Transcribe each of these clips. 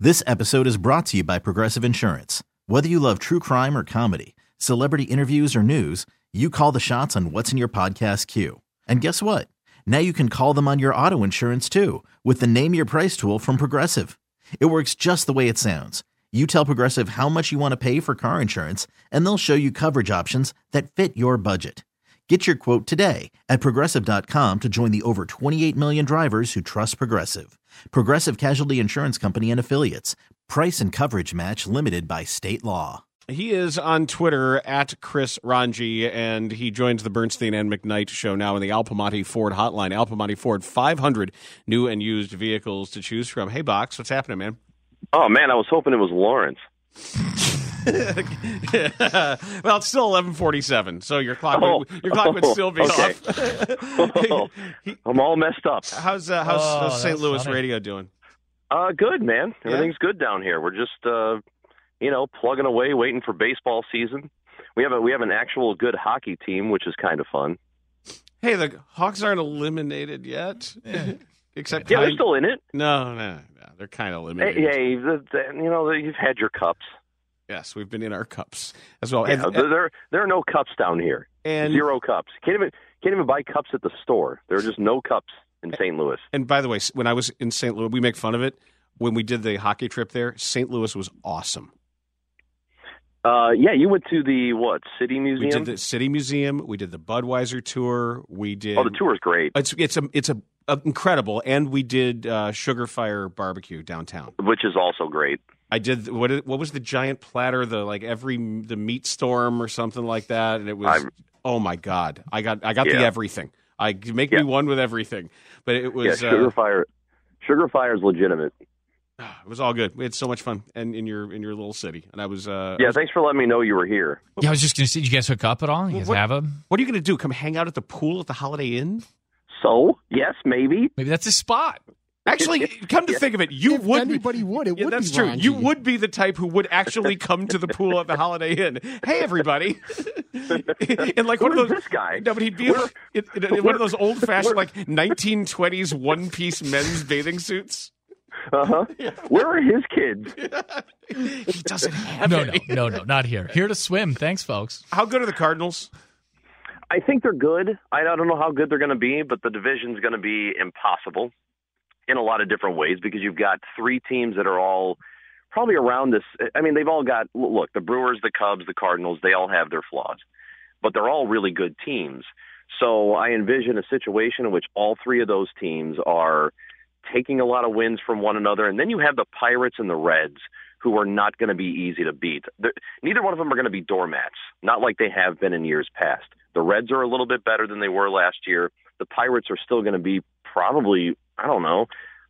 This episode is brought to you by Progressive Insurance. Whether you love true crime or comedy, celebrity interviews or news, you call the shots on what's in your podcast queue. And guess what? Now you can call them on your auto insurance too with the Name Your Price tool from Progressive. It works just the way it sounds. You tell Progressive how much you want to pay for car insurance, and they'll show you coverage options that fit your budget. Get your quote today at Progressive.com to join the over 28 million drivers who trust Progressive. Progressive Casualty Insurance Company and Affiliates. Price and coverage match limited by state law. He is on Twitter at Chris Ranji, and he joins the Bernstein and McKnight show now in the Al Piemonte Ford hotline. Al Piemonte Ford, 500 new and used vehicles to choose from. Hey, Box, what's happening, man? Oh, man, I was hoping it was Lawrence. Well, it's still 11:47, so your clock would still be okay. off. I'm all messed up. How's St. Louis radio doing? Good, man. Everything's good down here. We're just plugging away, waiting for baseball season. We have an actual good hockey team, which is kind of fun. Hey, the Hawks aren't eliminated yet. Except they're still in it. No, they're kind of eliminated. Hey, you've had your cups. Yes, we've been in our cups as well. Yeah, there are no cups down here. And 0 cups. Can't even buy cups at the store. There are just no cups in St. Louis. And by the way, when I was in St. Louis, we make fun of it. When we did the hockey trip there, St. Louis was awesome. You went to the City Museum? We did the City Museum. We did the Budweiser tour. We did. Oh, the tour is great. It's incredible, and we did Sugar Fire Barbecue downtown, which is also great. I did what was the giant platter, the meat storm or something like that, and it was oh my god, I got the everything. Me one with everything, but it was Sugar Fire is legitimate. It was all good. We had so much fun, and in your little city, and I was. Thanks for letting me know you were here. Yeah, I was just going to say, did you guys hook up at all? You guys have them? What are you going to do? Come hang out at the pool at the Holiday Inn? So yes, maybe that's a spot. Actually, come to think of it, if anybody would. It would that's be true. Ranji. You would be the type who would actually come to the pool at the Holiday Inn. Hey, everybody! And like one of those this guy. No, but he'd be in one of those old-fashioned 1920s one-piece men's bathing suits. Uh-huh. Where are his kids? He doesn't have any. No, not here. Here to swim. Thanks, folks. How good are the Cardinals? I think they're good. I don't know how good they're going to be, but the division's going to be impossible in a lot of different ways because you've got 3 teams that are all probably around this. I mean, they've all got, look, the Brewers, the Cubs, the Cardinals, they all have their flaws, but they're all really good teams. So I envision a situation in which all 3 of those teams are taking a lot of wins from one another. And then you have the Pirates and the Reds, who are not going to be easy to beat. Neither one of them are going to be doormats, not like they have been in years past. The Reds are a little bit better than they were last year. The Pirates are still going to be probably, I don't know,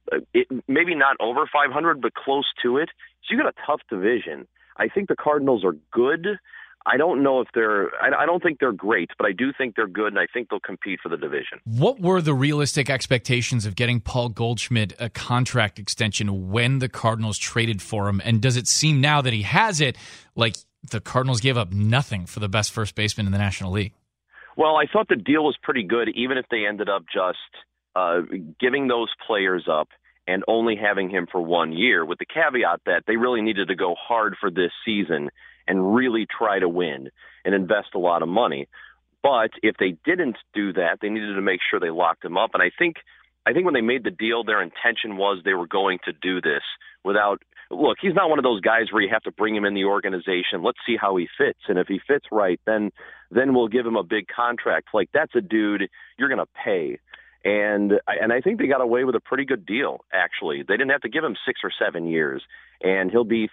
maybe not over 500, but close to it. So you got a tough division. I think the Cardinals are good. I don't know if I don't think they're great, but I do think they're good, and I think they'll compete for the division. What were the realistic expectations of getting Paul Goldschmidt a contract extension when the Cardinals traded for him? And does it seem now that he has it, like the Cardinals gave up nothing for the best first baseman in the National League? Well, I thought the deal was pretty good, even if they ended up just giving those players up and only having him for 1 year, with the caveat that they really needed to go hard for this season and really try to win and invest a lot of money. But if they didn't do that, they needed to make sure they locked him up. And I think when they made the deal, their intention was they were going to do this without – look, he's not one of those guys where you have to bring him in the organization. Let's see how he fits. And if he fits right, then we'll give him a big contract. Like, that's a dude you're going to pay. And I think they got away with a pretty good deal, actually. They didn't have to give him 6 or 7 years. And he'll be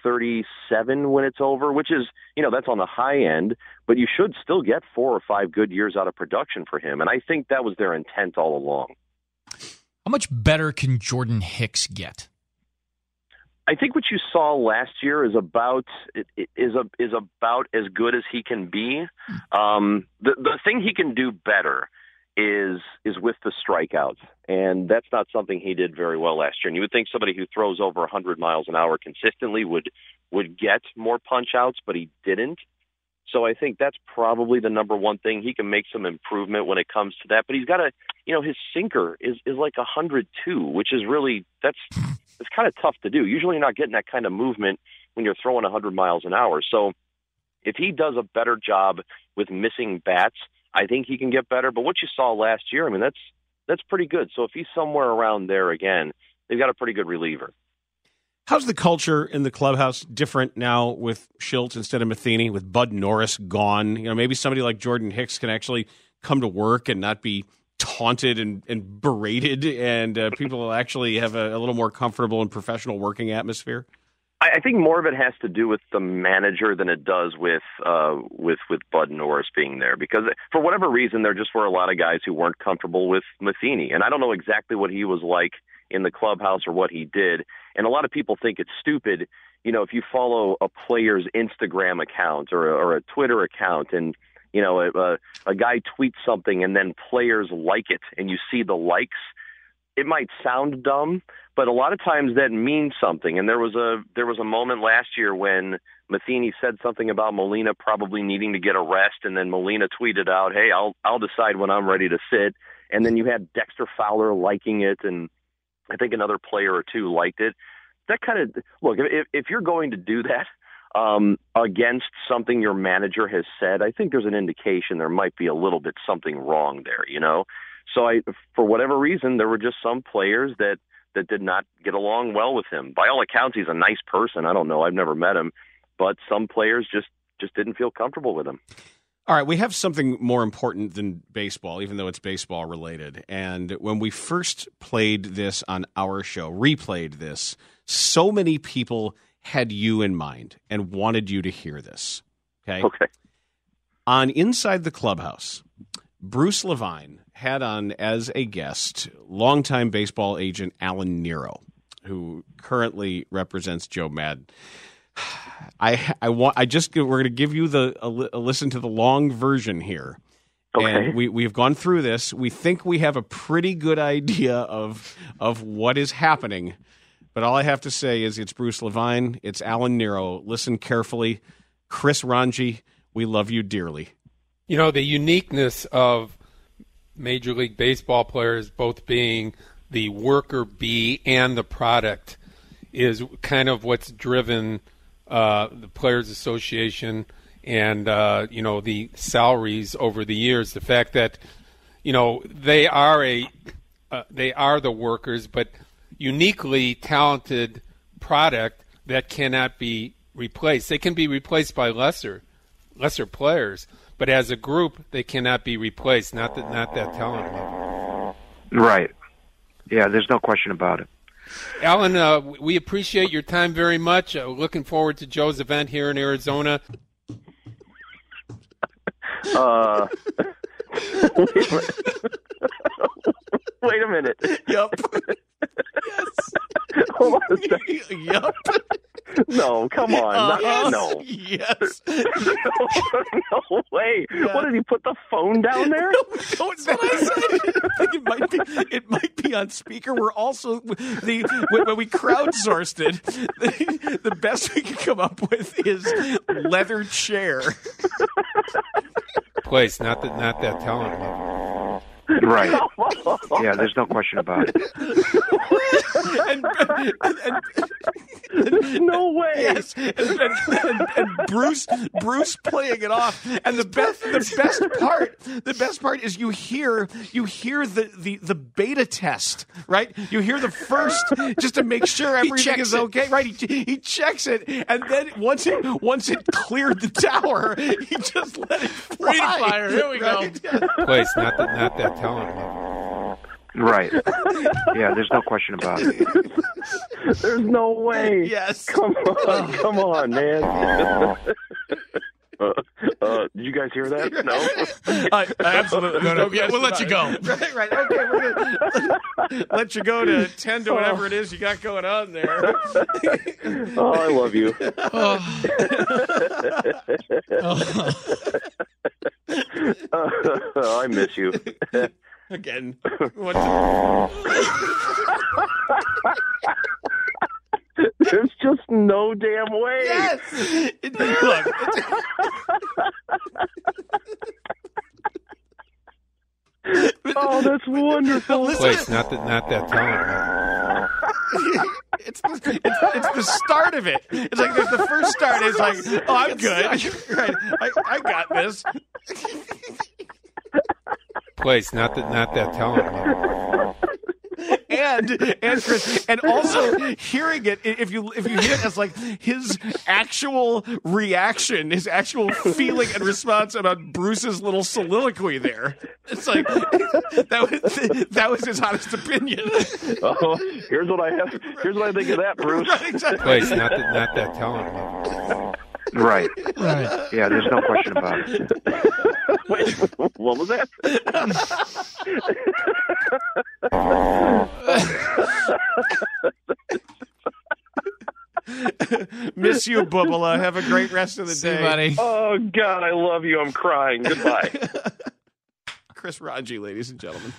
37 when it's over, which is, that's on the high end. But you should still get 4 or 5 good years out of production for him. And I think that was their intent all along. How much better can Jordan Hicks get? I think what you saw last year is about as good as he can be. The thing he can do better is with the strikeouts, and that's not something he did very well last year. And you would think somebody who throws over 100 miles an hour consistently would get more punch outs, but he didn't. So I think that's probably the number one thing. He can make some improvement when it comes to that, but he's got his sinker is like 102, which is really, that's it's kind of tough to do. Usually you're not getting that kind of movement when you're throwing 100 miles an hour. So if he does a better job with missing bats, I think he can get better. But what you saw last year, I mean, that's pretty good. So if he's somewhere around there again, they've got a pretty good reliever. How's the culture in the clubhouse different now with Shildt instead of Matheny, with Bud Norris gone? You know, maybe somebody like Jordan Hicks can actually come to work and not be taunted and berated, and people will actually have a little more comfortable and professional working atmosphere? I think more of it has to do with the manager than it does with Bud Norris being there, because for whatever reason there just were a lot of guys who weren't comfortable with Matheny, and I don't know exactly what he was like in the clubhouse or what he did, and a lot of people think it's stupid, you know, if you follow a player's Instagram account or a Twitter account, and you know a guy tweets something and then players like it, and you see the likes. It might sound dumb, but a lot of times that means something. And there was a moment last year when Matheny said something about Molina probably needing to get a rest, and then Molina tweeted out, "Hey, I'll decide when I'm ready to sit." And then you had Dexter Fowler liking it, and I think another player or two liked it. That kind of look, if you're going to do that against something your manager has said, I think there's an indication there might be a little bit something wrong there, you know. So for whatever reason, there were just some players that did not get along well with him. By all accounts, he's a nice person. I don't know. I've never met him. But some players just didn't feel comfortable with him. All right, we have something more important than baseball, even though it's baseball related. And when we first played this on our show, replayed this, so many people had you in mind and wanted you to hear this. Okay. On Inside the Clubhouse, Bruce Levine had on as a guest longtime baseball agent Alan Nero, who currently represents Joe Madden. We're going to give you a listen to the long version here. Okay. And we've gone through this. We think we have a pretty good idea of what is happening. But all I have to say is it's Bruce Levine, it's Alan Nero. Listen carefully. Chris Ranji, we love you dearly. You know, the uniqueness of Major League Baseball players both being the worker bee and the product is kind of what's driven the Players Association and, the salaries over the years. The fact that, they are the workers, but uniquely talented product that cannot be replaced. They can be replaced by lesser players, but as a group, they cannot be replaced. Not that talent level. Right. Yeah, there's no question about it. Alan, we appreciate your time very much. Looking forward to Joe's event here in Arizona. Wait a minute. Yep. Yes. Hold on a second. Yep. No, come on. No. Yes. No way. Yeah. What, did he put the phone down there? No, that's what I said. I think it might be on speaker. We're also when we crowdsourced it, the best we could come up with is leather chair. Place, not that talent level. Right. Yeah, there's no question about it. There's no way. Yes, and Bruce playing it off, and the best part is you hear the beta test, right? You hear the first just to make sure everything is okay, right? He checks it, and then once it cleared the tower, he just let it fly. Fire. Here we go. Place, not that talent level. Right. Yeah, there's no question about it. There's no way. Yes. Come on, man. Did you guys hear that? No. Absolutely. No. Okay, we'll let you go. Right. Okay, we're gonna let you go to 10 to whatever it is you got going on there. Oh, I love you. I miss you. Again. There's just no damn way. Yes. Oh, that's wonderful. Place, not that talent level. it's the start of it. It's like there's the first start. It's like, oh, I'm good. Right. I got this. Place, not that talent. And Chris, and also hearing it, if you hear it as like his actual reaction, his actual feeling and response about Bruce's little soliloquy there, it's like that was his honest opinion. Oh, here's what I think of that, Bruce. Right, exactly. Place, not that talent. Right. Yeah, there's no question about it. Wait, what was that? Miss you, Bubala. Have a great rest of the day, buddy. Oh, God, I love you. I'm crying. Goodbye. Chris Ranji, ladies and gentlemen.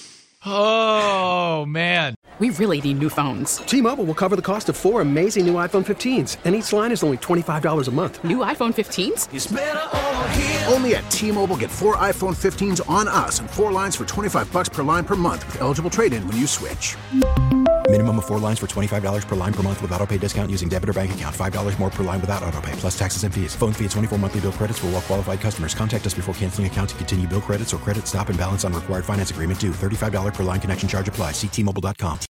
Oh, man. We really need new phones. T-Mobile will cover the cost of 4 amazing new iPhone 15s, and each line is only $25 a month. New iPhone 15s? It's better over here. Only at T-Mobile, get 4 iPhone 15s on us and 4 lines for $25 per line per month with eligible trade-in when you switch. Minimum of 4 lines for $25 per line per month with autopay discount using debit or bank account. $5 more per line without autopay, plus taxes and fees. Phone fee at 24 monthly bill credits for well-qualified customers. Contact us before canceling account to continue bill credits or credit stop and balance on required finance agreement due. $35 per line connection charge applies. See T-Mobile.com.